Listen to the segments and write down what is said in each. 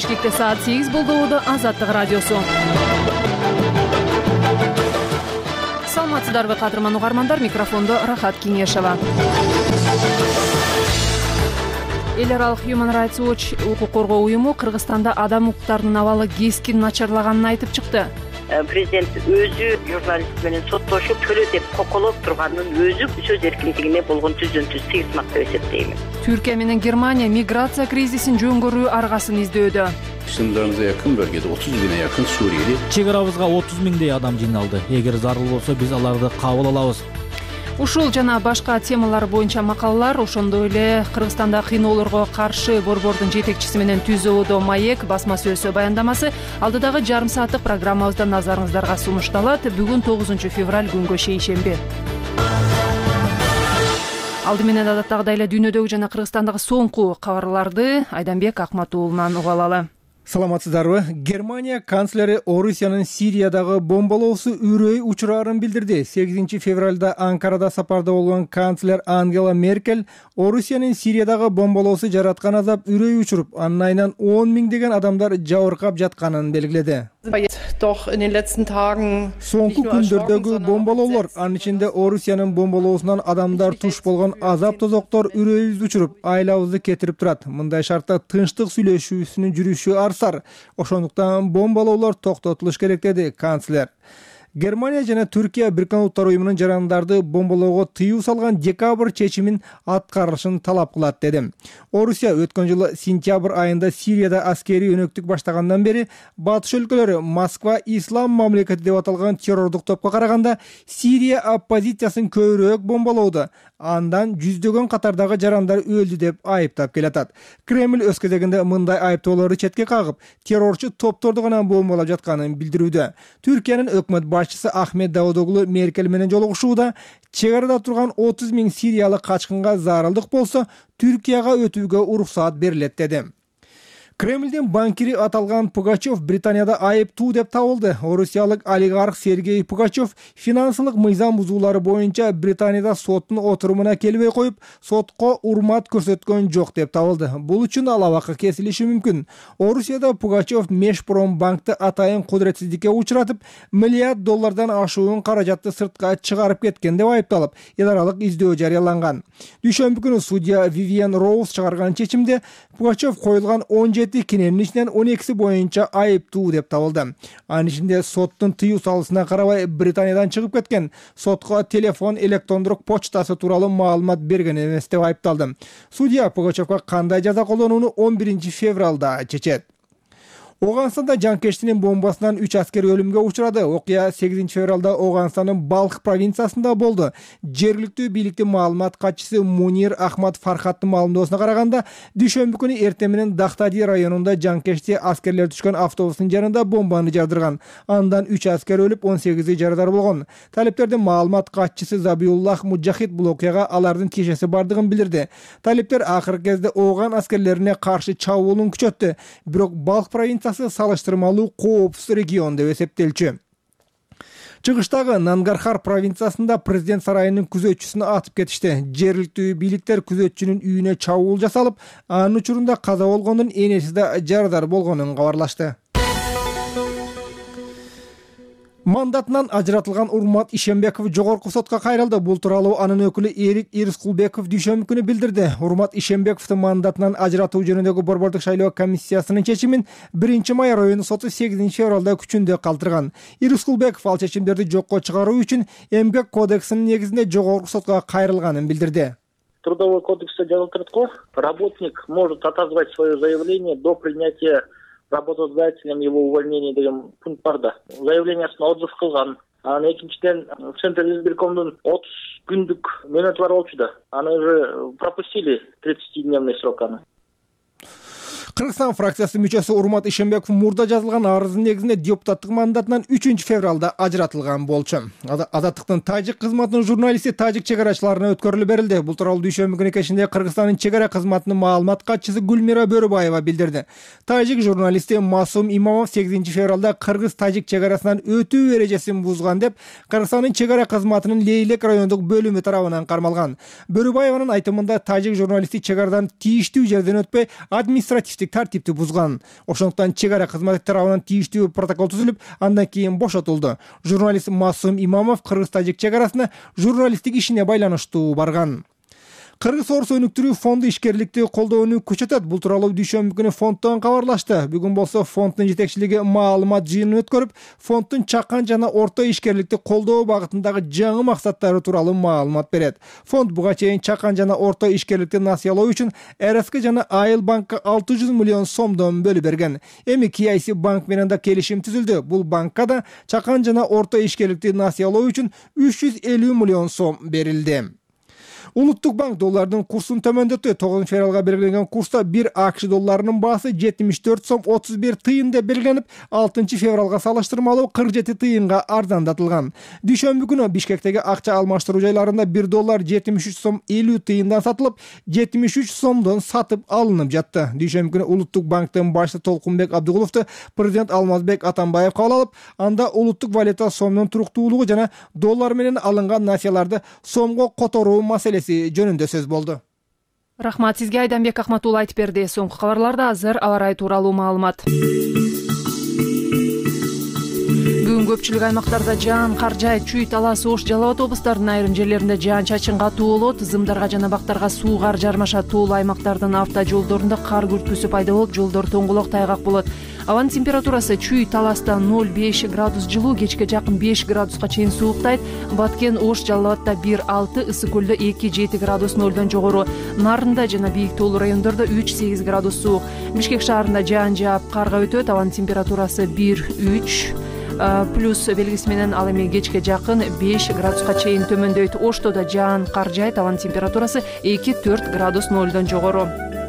Бишкекте саат 8 болду. Азаттык радиосу. Саламатсыздарбы кадырман угармандар, микрофондо Рахат Кеңешова. Эл аралык Human Rights Watch укук коргоо уюму Кыргызстанда адам укуктарынын абалы кескин начарлаганын айтып чыкты. Президент өзү журналист менен соттошуп төлө деп коколоп турганын өзү сөз эркиндигине болгон түзүнтү сыйырмак деп эсептейм. Türkiye менен Германия миграция кризисин жөнгөрүү аргасын издөөдө. Sınırlarımıza yakın bölgede 30 bine yakın Suriyeli. Чек арабызга 30 миңдей адам жыйналды. Эгер зарыл болсо биз аларды кабыл алабыз. Ушул жана башка темалар боюнча макалалар, ошондой эле Кыргызстанда кыйноолорго каршы борбордун жетекчиси менен түзүүдө маек басма сөзсө баяндамасы алдыдагы жарым сааттык программабызда назарыңыздарга сунушталат. Бүгүн 9 февраль күнгө шейшемби. Алды менен адаттагыдай эле дүйнөдөгү жана Кыргызстандагы соңку кабарларды Айданбек Акматуулунан уга алалы. Саламатсыздарбы? Германия канцлери Орусиянын Сириядагы бомбалоосу үрөй учурарын билдирди. 8 февралда Анкарада сапарда болгон канцлер Ангела Меркель Орусиянын Сириядагы бомбалоосу жараткан азап үрөй учуруп, анын айынан 10 миңдеген адамдар жабыркап жатканын белгиледи. Соңку күндөрдөгү бомбалоолор, анын ичинде Орусиянын бомбалоосунан адамдар туш болгон азап тозоктор үрөйүбүздү учуруп, айлабызды кетирип турат. Мындай шартта тынчтык сүйлөшүүсүнүн жүрүшү арсар. Ошондуктан бомбалоолор токтотулуш керек деди канцлер. Германия жана Түркия Бириккен Улуттар уюмунун жарандарды бомбалоого тыюу салган декабрь чечимин аткарылышын талап кылат деди. Орусия өткөн жылы сентябрь айында Сирияда аскерий өнөктүк баштагандан бери батыш өлкөлөрү Москва ислам мамлекети деп аталган террордук топко караганда Сирия оппозициясын көбүрөөк бомбалоодо, андан жүздөгөн катардагы жарандар өлдү деп айыптап келатат. Кремль өз кезегинде мындай айыптоолорду четке кагып, террорчу топторду гана бомбалап жатканын билдирүүдө. Түркиянын өкмөт башчысы Ахмед Давудоглу Меркель менен жолугушууда чек арада турган 30 миң сириялык качкынга зарылдык болсо Түркияга өтүүгө уруксаат берилет деди. Кремльдин банкири аталган Пугачев Британияда айыптуу деп табылды. Орусиялык олигарх Сергей Пугачев финансылык мыйзам бузуулары боюнча Британияда соттун отурумуна келбей коюп, сотко урмат көрсөткөн жок деп табылды. Бул үчүн ал абакка кесилиши мүмкүн. Орусияда Пугачев Межпромбанкты атайын кудуретсиздикке учуратып, миллиард доллардан ашуун каражатты сыртка чыгарып кеткен деп айыпталып, эл аралык издөө жарыяланган. Дүйшөмбү күнү судья Вивиан Роуз чыгарган чечимде Пугачев коюлган 17 киненин ичинен 12 боюнча айыптуу деп табылды. Анын ичинде соттун тыюу салуусуна карабай Британиядан чыгып кеткен, сотко телефон, электрондук почтасы тууралуу маалымат берген эмес деп айыпталды. Судья Пугачевга кандай жаза колдонууну 11 февралда чечет. Оганстанда жанкештинин бомбасынан 3 аскер өлүмгө учурады. Окуя 8 февралда Оганстандын Балх провинциясында болду. Жергиликтүү бийликтин маалымат катчысы Мунир Ахмад Фархаттын маалымдоосуна караганда, дүйшөмбү күнү эртең менен Дахтади районунда жанкешти аскерлер түшкөн автобустун жанында бомбаны жардырган. Андан 3 аскер өлүп, 18 жарадар болгон. Талиптердин маалымат катчысы Забиуллах Муджахид бул окуяга алардын тиешеси бардыгын билдирди. Талиптер акыркы кезде Оган аскерлерине каршы чабуулун күчөттү. Бирок Балх провинциясы салыштырмалуу коопсуз регион деп эсептелчү. Чыгыштагы Нангархар провинциясында президент сарайынын күзөтчүсүн атып кетишти. Жергиликтүү бийликтер күзөтчүнүн үйүнө чабуул жасалып, анын учурунда каза болгондун энеси да жарадар болгонун кабарлашты. Мандатынан ажыратылган Урмат Ишембеков жогорку сотко кайрылды. Бул тууралуу анын өкүлү Эрик Ирскулбеков дүйшөмбү күнү билдирди. Урмат Ишембековдун мандатынан ажыратуу жөнүндөгү борбордук шайлоо комиссиясынын чечимин 1 май району соту 8 февралда күчүндө калтырган. Ирскулбеков ал чечимдерди жокко чыгаруу үчүн Эмгек кодексинин негизинде жогорку сотко кайрылганын билдирди. Трудовой кодексте жазылып турат го, работник может отозвать свое заявление до принятия работодателем его увольнения деген пункт бар да. Заявлениясын отзыв кылган. Анан экинчиден Центр избиркомдун 30 күндүк мөөнөтү бар болчу да. Аны уже пропустили 30-дневный срок аны. Кыргызстан фракциясы мүчөсү Урмат Ишембеков мурда жазылган арыздын негизинде депутаттык мандатынан 3 февралда ажыратылган болчу. Азаттыктын тажик кызматынын журналисти тажик чек арачыларына өткөрүлүп берилди. Бул тууралуу дүйшөмбү күнү кечинде Кыргызстандын чек ара кызматынын маалымат катчысы Гүлмира Бөрөбаева билдирди. Тажик журналисти Масум Имамов 8 февралда кыргыз-тажик чек арасынан өтүү эрежесин бузган деп Кыргызстандын чек ара кызматынын Лейлек райондук бөлүмү тарабынан кармалган. Бөрөбаеванын айтымында тажик журналисти чек арадан тийиштүү жерден өтпөй административдик тартипти бузган. Ошондуктан чек ара кызматы тарабынан тийиштүү протокол түзүлүп, андан кийин бошотулду. Журналист Масум Имамов Кыргыз-Тажик чек арасына журналисттик ишине байланыштуу барган. Кыргыз-Орус өнүктүрүү фонду ишкерликти колдоону күчөтөт. Бул тууралуу дүйшөмбү күнү фонддон кабарлашты. Бүгүн болсо фонддун жетекчилиги маалымат жыйынын өткөрүп, фонддун чакан жана орто ишкерликти колдоо багытындагы жаңы максаттары тууралуу маалымат берет. Фонд буга чейин чакан жана орто ишкерликти насыялоо үчүн РСК жана Айыл банкка 600 миллион сомдон бөлүп берген. Эми KIC банк менен да келишим түзүлдү. Бул банкка да чакан жана орто ишкерликти насыялоо үчүн 350 миллион сом берилди. Улуттук банк доллардын курсун төмөндөттү. 9 февралга белгиленген курста 1 АКШ долларынын баасы 74 сом 31 тыйын деп белгиленип, 6 февралга салыштырмалуу 47 тыйынга арзандатылган. Дүйшөмбү күнү Бишкектеги акча алмаштыруу жайларында 1 доллар 73 сом 50 тыйындан сатылып, 73 сомдон сатып алынып жатты. Дүйшөмбү күнү Улуттук банктын башчысы Толкунбек Абдыгуловду президент Алмазбек Атамбаев кабыл алып, анда улуттук валюта сомдун туруктуулугу жана доллар менен алынган насыяларды сомго которуу маселеси жөнүндө сөз болду. Рахмат сизге, Айданбек Акматулла айтып берди. Соңку кабарларда азыр аба ырайы тууралуу маалымат. Бүгүн көпчүлүк аймактарда жаан кар жаайт. Чүй, Талас, Ош, Жалал Абад облустарынын айрым жерлеринде жаан-чачын катуу болот. Зымдарга жана бактарга суу кар жармашат. Тоолуу аймактардын автожолдорунда кар күрткүсү пайда болуп, жолдор тоңголок тайгак болот. Абанын температурасы Чүй, Таласта 0,5 градус жылуу, кечке жакын 5 градуска чейин сууктайт. Баткен, Ош, Жалал Абадта 1,6, Ысык көлдө 2,7 градус нолдон жогору. Нарында жана бийик тоолуу райондордо 3,8 градус суук. Бишкек шаарында жаан жаап карга өтөт. Абанын температурасы 1,3 плюс белгиси менен ал эми кечке жакын 5 градуска чейин төмөндөйт. Ошто да жаан кар жаайт. Абанын температурасы 2,4 градус нолдон жогору.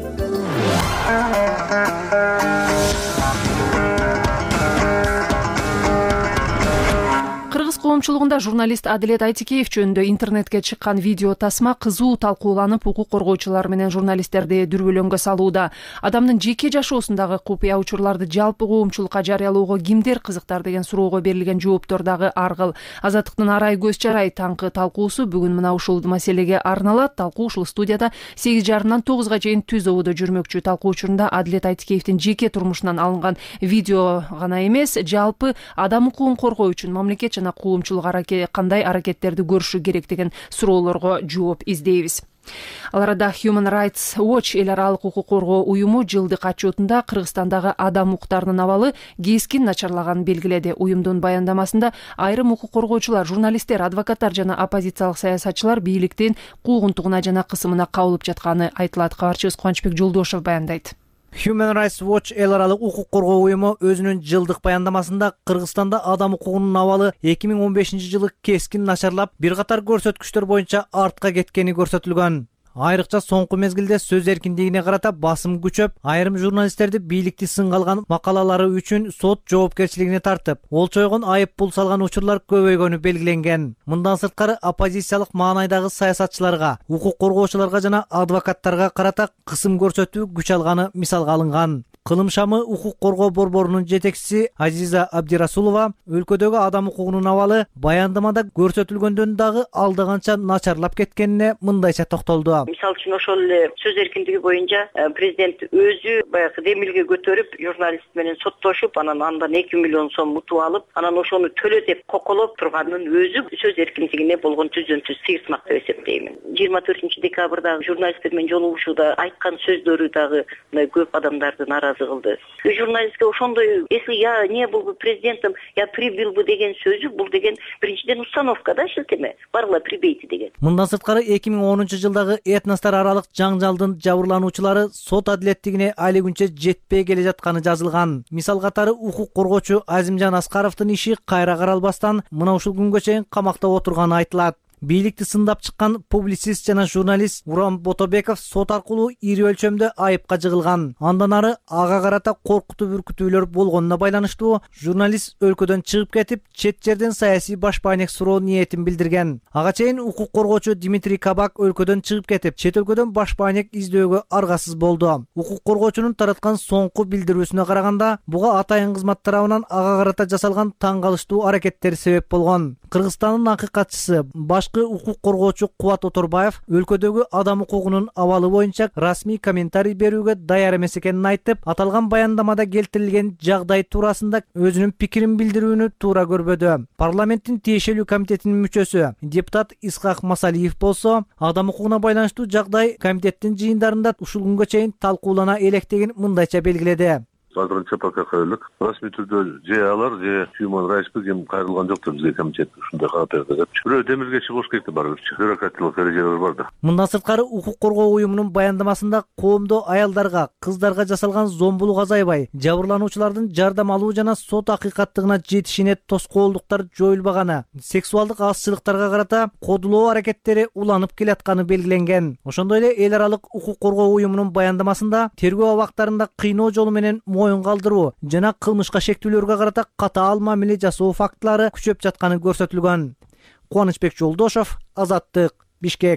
Коомчулугунда журналист Адилет Айтикеев жөнүндө интернетке чыккан видео тасма кызуу талкууланып, укук коргоочулар менен журналисттерди дүрбөлөңгө салууда. Адамдын жеке жашоосундагы купуя учурларды жалпы коомчулукка жарыялоого кимдер кызыктар деген суроого берилген жооптор дагы ар кыл. Азаттыктын арай көз жарай таңкы талкуусу бүгүн мына ушул маселеге арналат. Талкуу ушул студияда 8:30-нан 9га чейин Түз ободо жүрмөкчү. Талкуу учурунда Адилет Айтикеевдин жеке турмушунан алынган видео гана эмес, жалпы адам укугун коргоо үчүн мамлекет жана коомчулук кандай аракеттерди көрүшү керек деген суроолорго жооп издейбиз. Ал арада Human Rights Watch эл аралык укук коргоо уюму жылдык отчетунда Кыргызстандагы адам укуктарынын абалы кескин начарлаганын белгиледи. Уюмдун баяндамасында айрым укук коргоочулар, журналисттер, адвокаттар жана оппозициялык саясатчылар бийликтин куугунтугуна жана кысымына кабылып жатканы айтылат. Кабарчыбыз Кубанычбек Жолдошев баяндайт. Human Rights Watch эл аралык укук коргоо уюму өзүнүн жылдык баяндамасында Кыргызстанда адам укугунун абалы 2015-жылы кескин начарлап, бир катар көрсөткүчтөр боюнча артка кеткени көрсөтүлгөн. Айрыкча соңку мезгилде сөз эркиндигине карата басым күчөп, айрым журналисттерди бийликти сынга алган макалалары үчүн сот жоопкерчилигине тартып, олчойгон айып пул салган учурлар көбөйгөнү белгиленген. Мындан сырткары оппозициялык маанайдагы саясатчыларга, укук коргоочуларга жана адвокаттарга карата кысым көрсөтүү күч алганы мисалга алынган. Кылым шамы укук коргоо борборунун жетекчиси Азиза Абдирасулова өлкөдөгү адам укугунун абалы баяндамада көрсөтүлгөндөн дагы алдаганча начарлап кеткенине мындайча токтолду. Мисалы үчүн ошол эле сөз эркиндиги боюнча президент өзү баягы демилге көтөрүп, журналист менен соттошуп, андан 2 миллион сом утуп алып, анан ошону төлө деп коколоп турганын өзү сөз эркиндигине болгон түздөн-түз сыйырсмак деп эсептеймин. 24 декабрда журналисттер менен жолугушууда айткан сөздөрү дагы көп адамдарды наразы кылды. Журналистке ошондой, если я не был бы президентом, я прибил бы деген сөзү, бул деген биринчиден установка да, шилтеме. Баргыла прибейте деген. Мындан сырткары 2010-жылдагы этностор аралык жаңжалдын жабырлануучулары сот адилеттигине али күнчө жетпей келе жатканы жазылган. Мисал катары укук коргоочу Азимжан Аскаровдун иши кайра каралбастан мына ушул күнгө чейин камакта отурганы айтылат. Бийликти сындап чыккан публицист жана журналист Урам Ботобеков сот аркылуу ири өлчөмдө айыпка жыгылган. Андан ары ага карата коркутуу бүркүтүүлөр болгонуна байланыштуу журналист өлкөдөн чыгып кетип, чет жерден саясий башпаанек суроо ниетин билдирген. Ага чейин укук коргоочу Дмитрий Кабак өлкөдөн чыгып кетип, чет өлкөдөн башпаанек издөөгө аргасыз болду. Укук коргоочунун тараткан соңку билдирүүсүнө караганда, буга атайын кызмат тарабынан ага карата жасалган таң калыштуу аракеттер себеп болгон. Кыргызстандын акыйкатчысы башкы укук коргоочу Кубат Оторбаев өлкөдөгү адам укугунун абалы боюнча расмий комментарий берүүгө даяр эмес экенин айтып, аталган баяндамада келтирилген жагдай туурасында өзүнүн пикирин билдирүүнү туура көрбөдү. Парламенттин тиешелүү комитетинин мүчөсү депутат Исхак Масалиев болсо, адам укугуна байланыштуу жагдай комитеттин жыйындарында ушул күнгө чейин талкуулана электигин мындайча белгиледи. Азырынча пока кайрылык. Расмий түрдө же алар, же Human Rights ким кайрылган жок деп бизге комитет ушундай кат берди. Бирөө демилгечи болуш керек деп барып, бюрократиялык эрежелер бар да. Мындан сырткары укук коргоо уюмунун баяндамасында коомдо аялдарга, кыздарга жасалган зомбулук азайбай, жабырлануучулардын жардам алуу жана сот акыйкаттыгына жетишине тоскоолдуктар жоюлбаганы, сексуалдык азчылыктарга карата кодулоо аракеттери уланып келатканы белгиленген. Ошондой эле эл аралык укук коргоо уюмунун баяндамасында тергөө абактарында кыйноо жолу менен моюн калтыруу жана кылмышка шектүүлөргө карата катаал мамиле жасоо фактылары күчөп жатканы көрсөтүлгөн. Кубанычбек Жолдошов, Азаттык, Бишкек.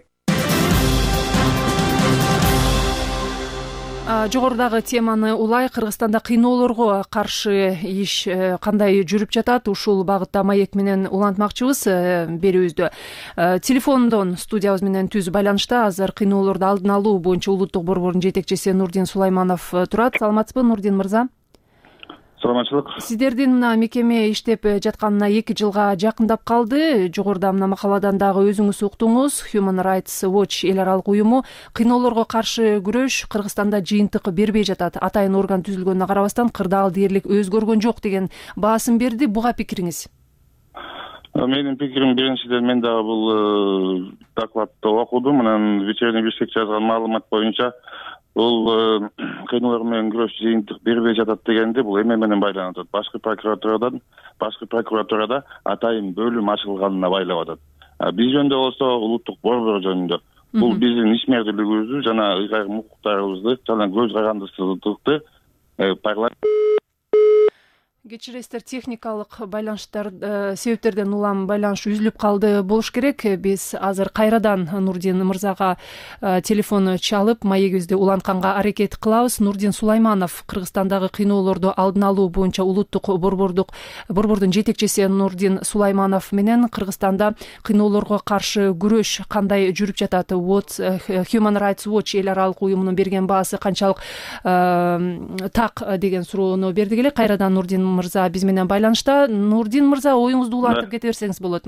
Жогорудагы теманы улай Кыргызстанда кыйноолорго каршы иш кандай жүрүп жатат, ушул багытта маек менен улантмакчыбыз берүүбүздө. Телефондон студиябыз менен түз байланышта азыр кыйноолорду алдын алуу боюнча улуттук борбордун жетекчиси Нурдин Сулайманов турат. Саламатсызбы, Нурдин мырза? Саламатчылык. Сиздердин мына мекеме иштеп жатканына 2 жылга жакындап калды. Жогоруда мына макаладан дагы өзүңүз уктуңуз. Human Rights Watch эл аралык уюму кыйноолорго каршы күрөш Кыргызстанда жыйынтык бербей жатат. Атайын орган түзүлгөнүнө карабастан кырдаал дээрлик өзгөргөн жок деген баасын берди. Буга пикириңиз? Менин пикирим биринчиден мен дагы бул докладты окудум. Анан вечерний Бишкек жазган маалымат боюнча бул кыйноолор менен күрөш жыйынтык бербей жатат дегенде бул эме менен байланып атат. Башкы прокуратурада атайын бөлүм ачылганына байлап атат. Биз жөнүндө болсо улуттук борбор жөнүндө бул биздин ишмердүүлүгүбүздү жана ыйгарым укуктарыбызды жана көз карандысыздыкты парламент Кечиресиздер, техникалык байланыштар себептерден улам байланыш үзүлүп калды болуш керек. Биз азыр кайрадан Нурдин мырзага телефон чалып, маегибизди улантканга аракет кылабыз. Нурдин Сулайманов, Кыргызстандагы кыйноолорду алдын алуу боюнча улуттук борбордун жетекчиси Нурдин Сулайманов менен Кыргызстанда кыйноолорго каршы күрөш кандай жүрүп жатат? Human Rights Watch эл аралык уюмунун берген баасы канчалык так деген суроону бердик эле. Кайрадан Нурдин мырза биз менен байланышта. Нурдин мырза, оюңузду улантып кете берсеңиз болот.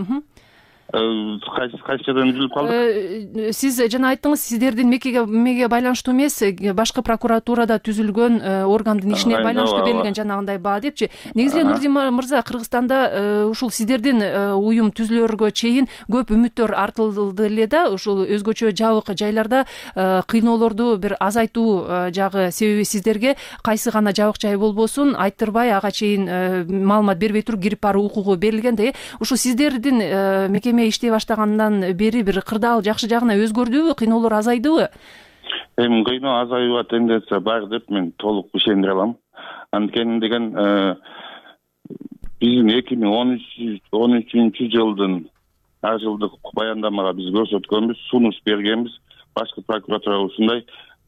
Кайсы жерден үзүлүп калды? Сиз жана айттыңыз, сиздердин мекеге байланыштуу эмес, башкы прокуратурада түзүлгөн органдын ишине байланыштуу берилген жанагындай баа депчи. Негизи Нурдин мырза, Кыргызстанда ушул сиздердин уюм түзүлөргө чейин көп үмүттөр артылды эле да, ушул өзгөчө жабык жайларда кыйноолорду бир азайтуу жагы себеби сиздерге кайсы гана жабык жай болбосун айттырбай ага чейин маалымат бербей туруп кирип баруу укугу берилген да. Ушул сиздердин мекеме иштей баштагандан бери бир кырдаал жакшы жагына өзгөрдүбү, кыйноолор азайдыбы? Эми кыйноо азаюуга тенденция бар деп мен толук ишендире алам. Анткени деген биздин 2013 жылдын ар жылдык баяндамага биз көрсөткөнбүз, сунуш бергенбиз. Башкы прокуратура ушундай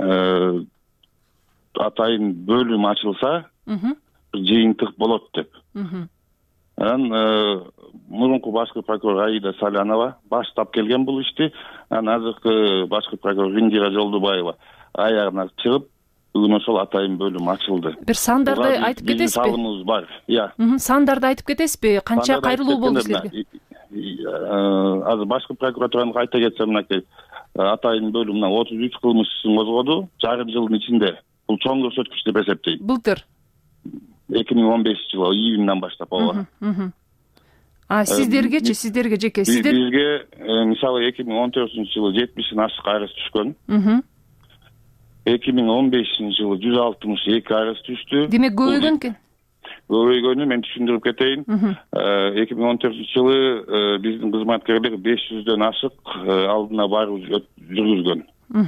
атайын бөлүм ачылса, жыйынтык болот деп. Анан мурунку башкы прокурор Аида Салянова баштап келген бул ишти. Анан азыркы башкы прокурор Индира Жолдубаева аягына чыгып, бүгүн ошол атайын бөлүм ачылды. Бир сандарды айтып кетесизби? Салымыбыз бар. Сандарды айтып кетесизби? Канча кайрылуу болду силерге? Азыр башкы прокуратуранын айта кетсем, мынакей атайын бөлүм 33 кылмыш ишин козгоду жарым жылдын ичинде. Бул чоң көрсөткүч деп эсептейм. Былтыр 2015 жылы июндан баштап ооба. Сиздерге жеке бизге мисалы 2014 жылы 70 ашык арыз түшкөн. 2015 жылы 162 арыз түштү. Демек көбөйгөн экен. Көбөйгөнү мен түшүндүрүп кетейин. 2014 жылы биздин кызматкерлер 500дөн ашык алдына баруу жүргүзгөн.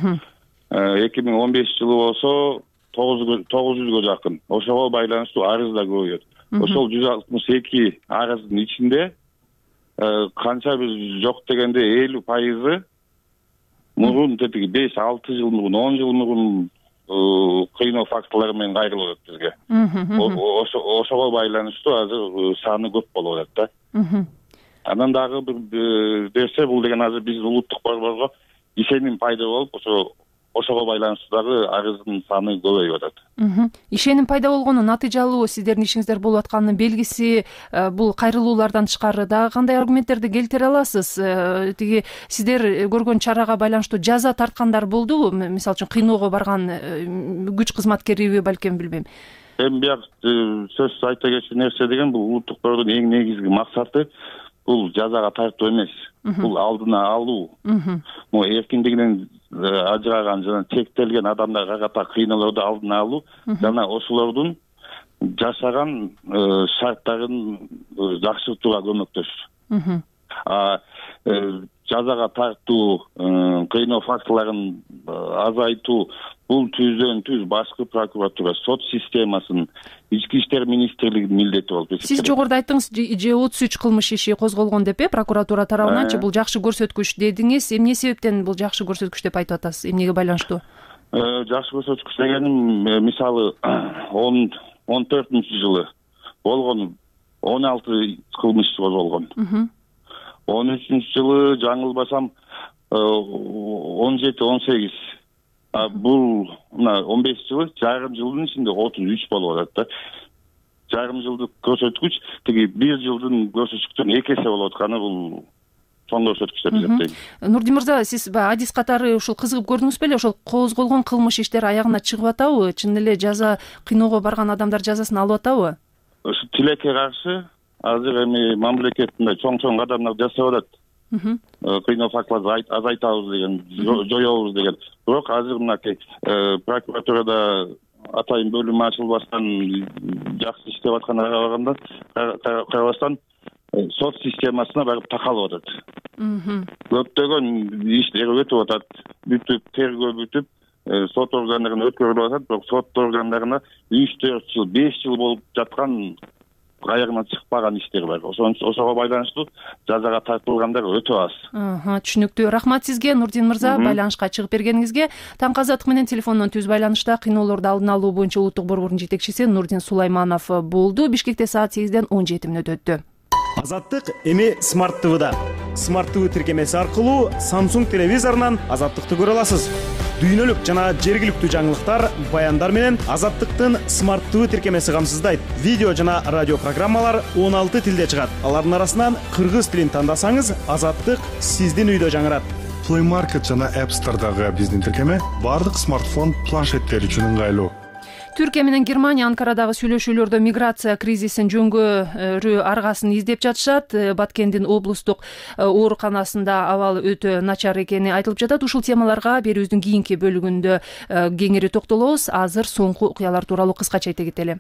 2015 жылы болсо 900гө жакын. Ошого байланыштуу арыз да көбөйөт. Ошол 162 арыздын ичинде канча биз жок дегенде 50% мурун тетиги 5-6 жыл мурун, 10 жыл мурун кыйноо фактылары менен кайрылып атат бизге. Ошого байланыштуу азыр саны көп болуп атат да. Анан дагы бир нерсе, бул деген азыр биздин улуттук борборго ишеним пайда болуп, ошого байланыштуу дагы арыздын саны көбөйүп атат. Ишеним пайда болгонун натыйжалуу сиздердин ишиңиздер болуп атканынын белгиси бул кайрылуулардан тышкары дагы кандай аргументтерди келтире аласыз? Тиги сиздер көргөн чарага байланыштуу жаза тарткандар болдубу? Мисалы үчүн кыйноого барган күч кызматкериби, балким, билбейм. Эми бияк сөзсүз айта кетчү нерсе деген бул улуттук борбордун эң негизги максаты бул жазага тартуу эмес, бул алдына алуу. Могу эркиндигинен ажыраган жана чектелген адамдарга карата кыйноолорду алдына алуу жана ошолордун жашаган шарттарын жакшыртууга көмөктөшүү. Жазага тартуу, кыйноо фактыларын азайтуу бул түздөн түз башкы прокуратура, сот системасынын, ички иштер министрлигинин милдети болуп эсептелет. Сиз жогоруда айттыңыз, 33 кылмыш иши козголгон деп, прокуратура тарабынан бул жакшы көрсөткүч дедиңиз. Эмне себептен бул жакшы көрсөткүч деп айтып атасыз? Эмнеге байланыштуу? Жакшы көрсөткүч дегеним, мисалы 14-жылы болгон 16 кылмыш козголгон. 13-жылы жаңылбасам 17-18. Бул 15 жылы, жарым жылдын ичинде 33 болуп атат да. Жарым жылдык көрсөткүч тиги 1 жылдын көрсөткүчтөн 2 эсе болуп атканы бул чоң көрсөткүч деп эсептейм. Нурдин мырза, сиз адис катары ушул кызыгып көрдүңүз беле? Ошол козголгон кылмыш иштер аягына чыгып атабы? Чын эле жаза, кыйноого барган адамдар жазасын алып атабы? Ушу тилекке каршы азыр эми мамлекетинде чоң кадамдар жасап атат. Кыйноо фактыларды азайтабыз деген, жоёбуз деген. Бирок азыр мынакей прокуратурада атайын бөлүм ачылбастан жакшы иштеп атканына карабастан сот системасына барып такалып атат. Көптөгөн иштер өтүп атат, бүтүп, тергөө бүтүп, сот органдарына өткөрүлүп атат, бирок сот органдарына 3-4 жыл, 5 жыл болуп жаткан аягына чыкпаган иштер бар. Ошого байланыштуу жазага тартылгандар өтө аз. Түшүнүктүү. Рахмат сизге, Нурдин мырза, байланышка чыгып бергениңизге. Таң Азаттык менен телефондон түз байланышта кыйноолорду алдын алуу боюнча улуттук борбордун жетекчиси Нурдин Сулайманов болду. Бишкекте саат 8-ден 17 мүнөт өттү. Азаттык эми Smart TV'да. Smart TV тиркемеси аркылуу Samsung телевизорунан Азаттыкты көрө аласыз. Дүйнөлүк жана жергиликтүү жаңылыктар, баяндар менен Азаттыктын Smart TV тиркемеси камсыздайт. Видео жана радио программалар 16 тилде чыгат. Алардын арасынан кыргыз тилин тандасаңыз, Азаттык сиздин үйдө жаңырат. Play Market жана App Store'дагы биздин тиркеме бардык смартфон, планшеттер үчүн ыңгайлуу. Түркия менен Германия Анкарадагы сүйлөшүүлөрдө миграция кризисин жөнгөрүү аргасын издеп жатышат. Баткендин облустук ооруканасында абал өтө начар экени айтылып жатат. Ушул темаларга берүүбүздүн кийинки бөлүгүндө кеңири токтолобуз. Азыр соңку окуялар тууралуу кыскача айта кетели.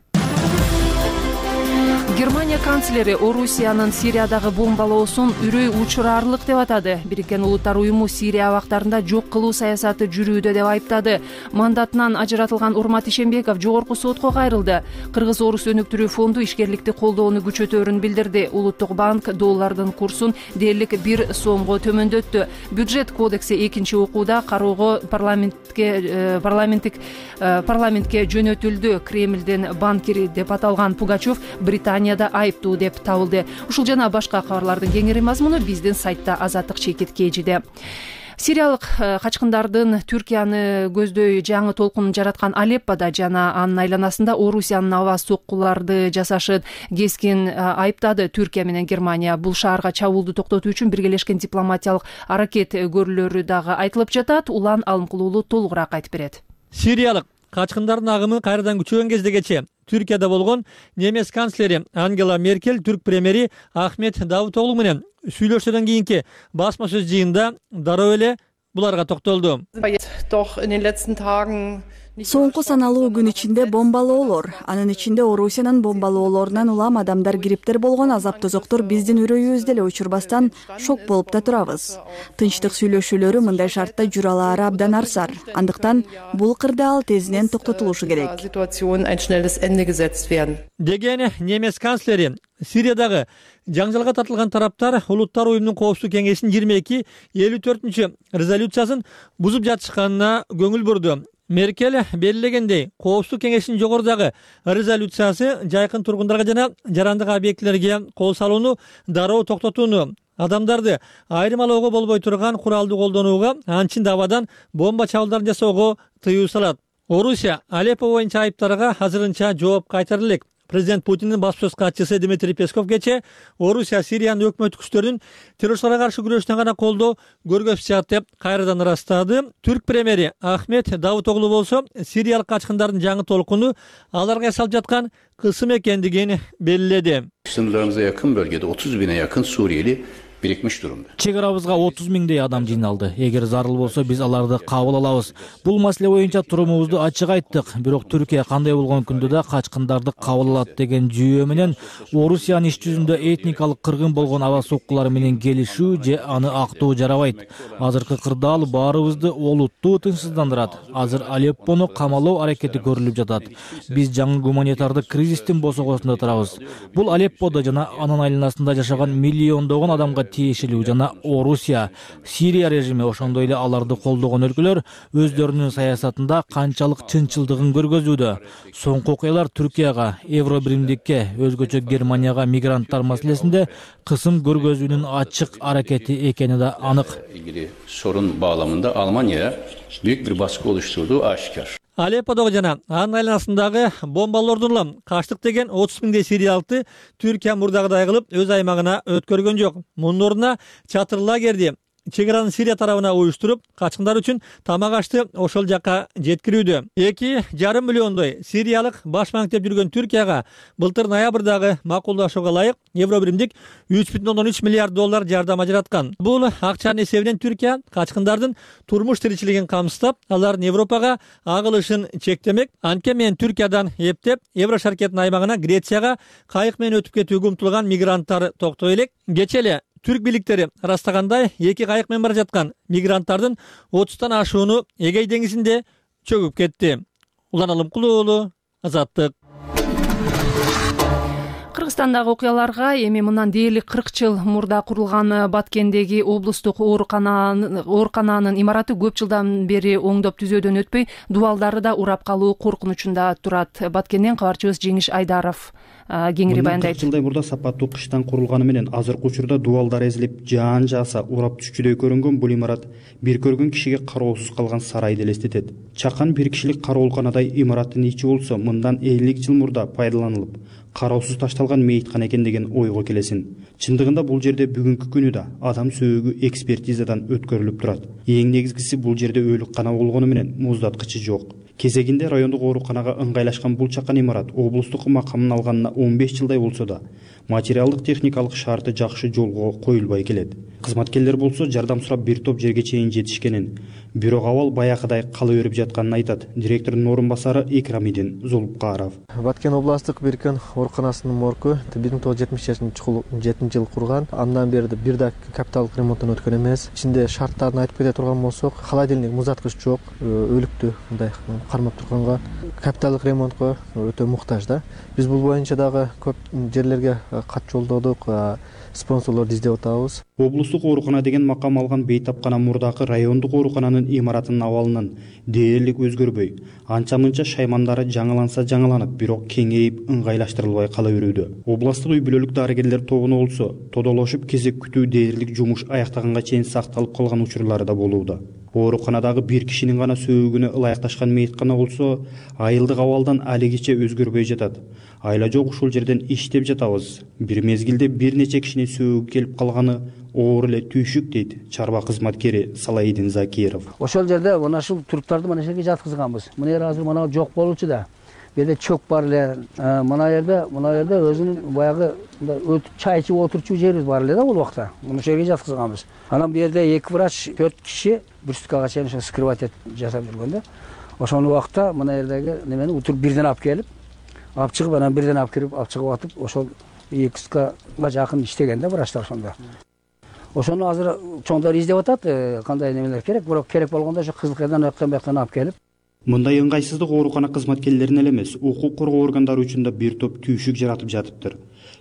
Германия канцлери Орусиянын Сириядагы бомбалоосун үрөй учурарлык деп атады. Бириккен Улуттар уюму Сирия абактарында жок кылуу саясаты жүрүүдө деп айыптады. Мандатынан ажыратылган Урмат Ишембеков жогорку сотко кайрылды. Кыргыз-Орус өнүктүрүү фонду ишкерликти колдоону күчөтөөрүн билдирди. Улуттук банк доллардын курсун дээрлик 1 сомго төмөндөттү. Бюджет кодекси экинчи окууда кароого парламентке жөнөтүлдү. Кремлдин банкири деп аталган Пугачев Британияда айыптуу деп табылды. Ушул жана башка кабарлардын кеңири мазмуну биздин сайтта Азаттык чекит кежиде. Сириялык качкындардын Түркияны көздөй жаңы толкунун жараткан Алеппода жана анын айланасында Орусиянын аба соккуларды жасашын кескин айыптады. Түркия менен Германия бул шаарга чабуулду токтотуу үчүн биргелешкен дипломатиялык аракет көрүлөрү дагы айтылып жатат. Улан Алымкулуулу толугураак айтып берет. Сириялык качкындардын агымы кайрадан күчөгөн кездегече Түркияда болгон немец канцлери Ангела Меркель түрк премьери Ахмет Давутоглу менен сүйлөшүүдөн кийинки басма сөз жыйында дароо эле буларга токтолду. Соңку саналуу күн ичинде бомбалоолор, анын ичинде Орусиянын бомбалоолорунан улам адамдар кириптер болгон азап тозоктор биздин үрөйүбүздү эле учурбастан шок болуп да турабыз. Тынчтык сүйлөшүүлөрү мындай шартта жүрө алаары абдан арсар. Андыктан бул кырдаал тезинен токтотулушу керек. Деген немец канцлери Сириядагы жаңжалга тартылган тараптар Улуттар уюмунун коопсуздук кеңешинин 22-54 резолюциясын бузуп жатышканына көңүл бурду. Меркель белгилегендей, Коопсуздук кеңешинин жогорудагы резолюциясы жайкын тургундарга жана жарандык объектилерге кол салууну дароо токтотууну, адамдарды айырмалоого болбой турган куралды колдонууга, анчын да абадан бомба чабуулдарын жасоого тыюу салат. Орусия Алеппо боюнча айыптарга азырынча жооп кайтара элек. Президент Путиндин баспасөз катчысы Дмитрий Песков кече Орусия Сириянын өкмөттүк күчтөрүнүн террорчуларга каршы күрөшүнөн гана колдоо көргөзүшат деп кайрадан ырастады. Түрк премьери Ахмет Давутоглу болсо сириялык качкындардын жаңы толкуну аларга жасалып жаткан кысым экендигин белгиледи. Sınırlarımıza yakın bölgede 30 bine yakın Suriyeli birikmiş durumda. Чек арабызга 30 миңдей адам жыйналды. Эгер зарыл болсо биз аларды кабыл алабыз. Бул маселе боюнча турумубузду ачык айттык. Бирок Түркия кандай болгон күндө да качкындарды кабыл алат деген жүйө менен Орусиянын иш жүзүндө этникалык кыргын болгон аба соккулары менен келишүү же аны актоо жарабайт. Азыркы кырдаал баарыбызды олуттуу тынчсыздандырат. Азыр Алеппону камалоо аракети көрүлүп жатат. Биз жаңы гуманитардык кризистин босогосунда турабыз. Бул Алепподо жана анын айланасында жашаган миллиондогон адамга тиешелүү жана Орусия, Сирия режими ошондой эле аларды колдогон өлкөлөр өздөрүнүн саясатында канчалык чынчылдыгын көргөзүүдө. Соңку окуялар Түркияга, Евробиримдикке, өзгөчө Германияга мигранттар маселесинде кысым көргөзүүнүн ачык аракети экени да анык. İlgili sorun bağlamında Almanya'ya büyük bir baskı oluşturduğu aşikar. Алепподо жана анын айланасындагы бомбалоордун каштык деген 30 миңдей сириялыкты Түркия мурдагыдай кылып өз аймагына өткөргөн жок. Мунун ордуна чатыр лагерди чек аранын Сирия тарабына уюштуруп, качкындар үчүн тамак ашты ошол жакка жеткирүүдө. 2,5 миллиондой сириялык баш маңтеп жүргөн Түркияга былтыр ноябрдагы макулдашууга ылайык Евробиримдик 3,3 миллиард доллар жардам ажыраткан. Бул акчанын эсебинен Түркия качкындардын турмуш тиричилигин камсыздап, алардын Европага агылышын чектемек. Анткени менен Түркиядан эптеп, Евро шаркеттин аймагына Грецияга кайык менен өтүп кетүүгө умтулган мигранттар токтой элек. Кече эле Түрк бийликтери ырастагандай, эки кайык менен бара жаткан мигранттардын 30тан ашууну Эгей деңизинде чөгүп кетти. Улан Алымкулуу уулу, Азаттык. Кыргызстандагы окуяларга эми мындан дээрлик 40 жыл мурда курулган Баткендеги облустук оорукананын имараты көп жылдан бери оңдоп түзөөдөн өтпөй, дубалдары да урап калуу коркунучунда турат. Баткенден кабарчыбыз Жеңиш Айдаров кеңири баяндайт. 40 жылдай мурда сапаттуу кыштан курулганы менен азыркы учурда дубалдар эзилип, жаан жааса урап түшчүдөй көрүнгөн бул имарат бир көргөн кишиге кароосуз калган сарайды элестетет. Чакан бир кишилик кароолканадай имараттын ичи болсо, мындан 50 жыл мурда пайдаланылып, кароосуз ташталган мейиткана экен деген ойго келесин. Чындыгында бул жерде бүгүнкү күнү да адам сөөгү экспертизадан өткөрүлүп турат. Эң негизгиси бул жерде өлүк кана болгону менен муздаткычы жок. Кезегинде райондук ооруканага ыңгайлашкан бул чакан имарат облустук макамын алганына 15 жылдай болсо да, материалдык техникалык шарты жакшы жолго коюлбай келет. Кызматкерлер болсо жардам сурап бир топ жерге чейин жетишкенин, бирок абал баягыдай кала берип жатканын айтат директордун орун басары Экрамидин Зулупкаров. Баткен областык биркен ооруканасынын моргу 1977 жылы курган. Андан бери бир да капиталдык ремонттон өткөн эмес. Ичинде шарттарын айтып кете турган болсок, холодильник, муздаткыч жок, өлүктү мындай кармап турганга капиталдык ремонтко өтө муктаж да. Биз бул боюнча дагы көп жерлерге кат жолдодук, спонсорлорду издеп атабыз. Облустук оорукана деген макам алган бейтапкана мурдакы райондук оорукананын имаратынын абалынын дээрлик өзгөрбөй, анча-мынча шаймандары жаңыланса жаңыланып, бирок кеңейип, ыңгайлаштырылбай кала берүүдө. Областык үй бүлөлүк дарыгерлер тобуна болсо, тодолошуп кезек күтүү дээрлик жумуш аяктаганга чейин сакталып калган учурлары да болууда. Ооруканадагы бир кишинин гана сөөгүнө ылайыкташкан мейиткана болсо, айылдык абалдан алигиче өзгөрбөй жатат. Айла жок ушул жерден иштеп жатабыз. Бир мезгилде бир нече кишинин сөөгү келип калганы оор эле түйшүк дейт чарба кызматкери Салайдин Закиров. Ошол жерде мына ушул туруптарды мына жерге жаткызганбыз. Мына жер азыр мына жок болчу да. Беде чөк бар эле. Мына жерде өзүнүн баягы чай ичип отурчу жерибиз бар эле да бул убакта. Мына жерге жаткызганбыз. Анан бу жерде 2 врач, 4 киши бир суткага чейин ошо скрывать жасап жүргөн да. Ошол убакта мына жердеги немени утур бирден алып келип, алып чыгып, анан бирден алып кирип, алып чыгып атып, ошол 2 суткага жакын иштеген да врачтар ошондо. Ошону азыр чоңдор издеп атат, кандай немелер керек, бирок керек болгондо ошо Кызылкайдан өктөн алып келип. Мындай ыңгайсыздык оорукана кызматкерлерин эле эмес, укук коргоо органдары үчүн да бир топ түйшүк жаратып жатыптыр.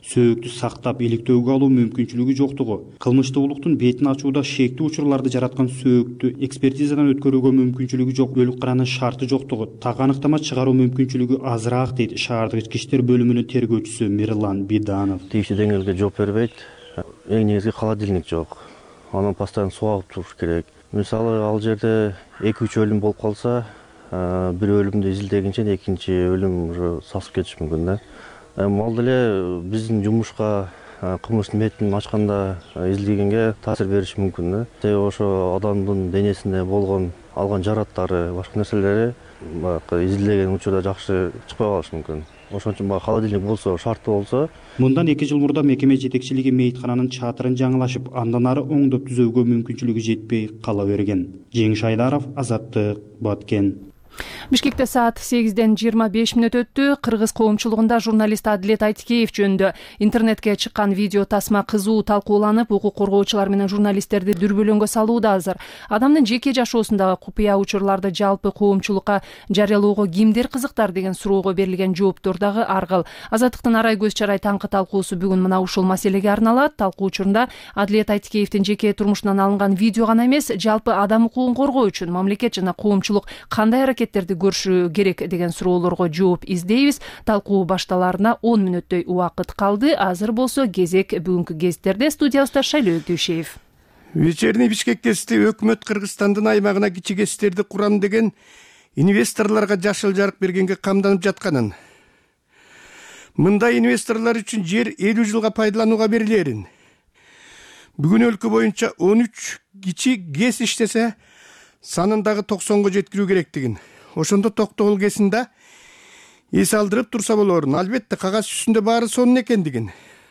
сөөктү сактап иликтөөгө алуу мүмкүнчүлүгү жоктугу, кылмыштуулуктун бетин ачууда шектүү учурларды жараткан сөөктү экспертизадан өткөрүүгө мүмкүнчүлүгү жок өлүк каранын шарты жоктугу, так аныктама чыгаруу мүмкүнчүлүгү азыраак дейт шаардык ички иштер бөлүмүнүн тергөөчүсү Мирлан Биданов. Тийиштүү деңгээлде жооп бербейт. Эң негизги холодильник жок. Анан постоянно суу алып туруш керек. Мисалы ал жерде 2-3 өлүм болуп калса, бир өлүмдү изилдегенче экинчи өлүм уже сасып кетиш мүмкүн да. Ал деле биздин жумушка кылмыштын метин ачканда изилдегенге таасир бериши мүмкүн да. Себеби ошо адамдын денесинде болгон алган жараттары, башка нерселери изилдеген учурда жакшы чыкпай калышы мүмкүн. Ошон үчүн холодильник болсо, шарттуу болсо. Мындан 2 жыл мурда мекеме жетекчилиги мейиткананын чатырын жаңылашып, андан ары оңдоп түзөөгө мүмкүнчүлүгү жетпей кала берген. Жеңиш Айдаров, Азаттык, Баткен. Бишкекте саат 8-ден 25 мүнөт өттү. Кыргыз коомчулугунда журналист Адилет Айтикеев жөнүндө интернетке чыккан видео тасма кызуу талкууланып, укук коргоочулар менен журналисттерди дүрбөлөңгө салууда азыр. Адамдын жеке жашоосундагы купуя учурларды жалпы коомчулукка жарыялоого кимдер кызыктар деген суроого берилген жооптор дагы ар кыл. Азаттыктын Арай Көз Чарай таңкы талкуусу бүгүн мына ушул маселеге арналат. Талкуу учурунда Адилет Айтикеевдин жеке турмушунан алынган видео гана эмес, жалпы адам укугун коргоо үчүн мамлекет жана коомчулук кандай аракеттерди көрүшү керек деген суроолорго жооп издейбиз. Талкуу башталарына 10 мүнөттөй убакыт калды. Азыр болсо кезек бүгүнкү гезиттерде. Студиябызда Шайлоо Өктүшев. Вечерний Бишкек гезити өкмөт Кыргызстандын аймагына кичи гезиттерди курам деген инвесторлорго жашыл жарык бергенге камданып жатканын, мындай инвесторлор үчүн жер 50 жылга пайдаланууга берилерин, бүгүн өлкө боюнча 13 кичи ГЭС иштесе санындагы 90го жеткирүү керектигин, ошондо токтогул ГЭСинде эс алдырып турса болорун, албетте кагаз үстүндө баары сонун экендигин.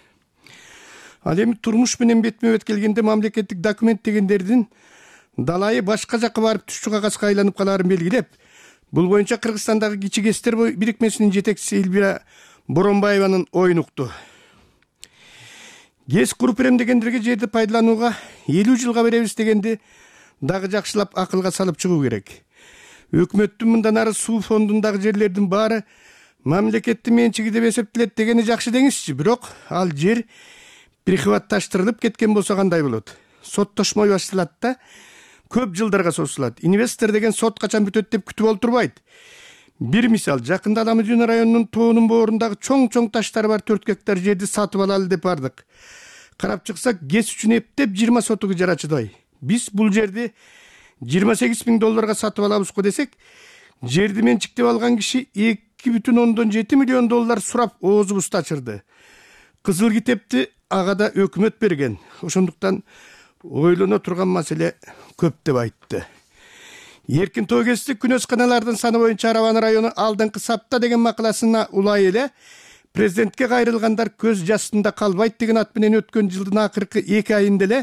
Ал эми турмуш менен бетме бет келгенде мамлекеттик документ дегендердин далайы башка жакка барып түшчү кагазга айланып калаарын белгилеп, бул боюнча Кыргызстандагы кичи ГЭСтер бирикмесинин жетекчиси Элвира Боронбаеванын оюн укту. ГЭС куруп берем дегендерге жерди пайдаланууга 50 жылга беребиз дегенди дагы жакшылап акылга салып чыгуу керек. Өкмөттүн мындан ары суу фондундагы жерлердин баары мамлекеттин менчиги деп эсептелет дегени жакшы деңизчи, бирок ал жер прихватташтырылып кеткен болсо кандай болот? Соттошмой башталат да, көп жылдарга созулат. Инвестор деген сот качан бүтөт деп күтүп олтурбайт. Бир мисал, жакында Аламудин районунун тоонун боорундагы чоң таштары бар 4 гектар жерди сатып алалы деп бардык. Карап чыксак, ГЭС үчүн эптеп 20 сотугу жарачыдай. Биз бул жерди $28,000 сатып алабыз го десек, жерди менчиктеп алган киши $2,7 миллион сурап оозубузду ачырды. Кызыл китепти ага да өкмөт берген. Ошондуктан ойлоно турган маселе көп деп айтты. Эркин тоо ГЭСти күнөс каналардын саны боюнча Арабан району алдыңкы сапта деген макаласына улай эле президентке кайрылгандар көз жастында калбайт деген ат менен өткөн жылдын акыркы 2 айында эле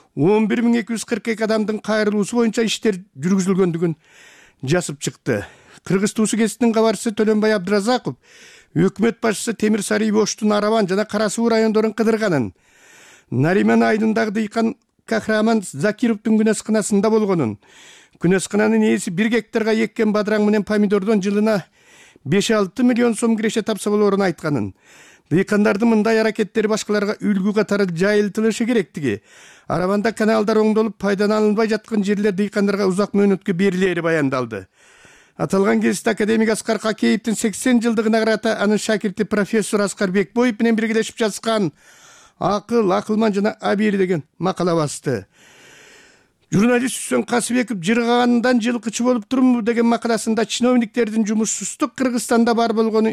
11.242 адамдын кайрылуусу боюнча иштер жүргүзүлгөндүгүн жазып чыкты. Кыргыз туусу ГЭСтин кабарчысы Төлөнбай Абдыразаков өкмөт башчысы Темир Сарый Боштун Арабан жана Кара Суу райондорун кыдырганын, Нариман айылындагы дыйкан Кахраман Закировдун күнөсканасында болгонун, күнөскананын ээси 1 гектарга эккен бадыраң менен помидордон жылына 5-6 миллион сом киреше тапса болорун айтканын, дыйкандардын мындай аракеттери башкаларга үлгү катары жайылтылышы керектиги, Арабанда каналдар оңдолуп пайдаланылбай жаткан жерлер дыйкандарга узак мөөнөткө берилери баяндалды. Аталган гезитте академик Аскар Какеевдин 80 жылдыгына карата анын шакирти профессор Аскар Бекбоев менен биргелешип жазган Акылман жана Абир деген макала басты. Журналист Үсөн Касыбеков жыргагандан жылкычы болуп турумбу деген макаласында чиновниктердин жумушсуздук Кыргызстанда бар болгону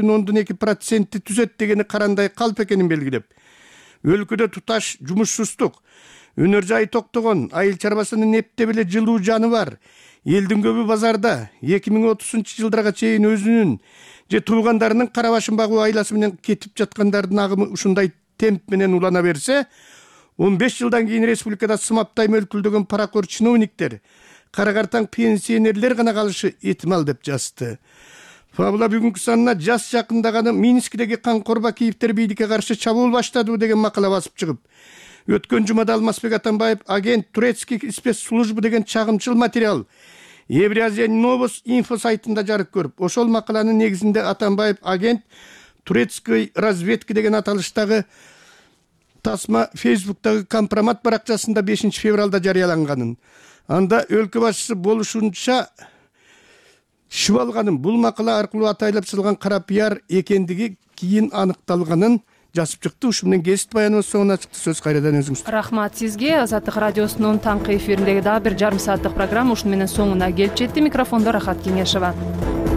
2,2% түзөт дегени карандай калп экенин белгилеп, өлкөдө туташ жумушсуздук, өнөр жайы токтогон, айыл чарбасынын эптеп эле жылуу жаны бар, элдин көбү базарда 2030 жылдарга чейин өзүнүн же туугандарынын кара башын багуу айласы менен кетип жаткандардын агымы ушундай темп менен улана берсе, 15 жылдан кийин республикада сымаптай мөлкүлдөгөн паракор чиновниктер, карагартаң пенсионерлер гана калышы этимал деп жазды. Фабула бүгүнкү санына жас жакындаганы Минскидеги Канкор Бакиевдер бийликке каршы чабуул баштады деген макала басып чыгып, өткөн жумада Алмазбек Атамбаев агент турецкий спецслужба деген чагымчыл материал Евразия Новос инфо сайтында жарык көрүп, ошол макаланын негизинде Атамбаев агент турецкий разведка деген аталыштагы тасма Фейсбуктагы компромат баракчасында 5 февралда жарыяланганын, анда өлкө башчысы болушунча ішіп алганын, бул макала аркылуу атайлап чыгылган кара пиар экендиги кийин аныкталганын жазып чыкты. Ушу менен кесип баяныбыз соңуна чыкты. Сөз кайрадан өзүңүз. Рахмат сизге. Азаттык радиосунун таңкы эфириндеги дагы бир жарым сааттык программа ушуну менен соңуна келип жетти. Микрофондо Рахат Кеңешова.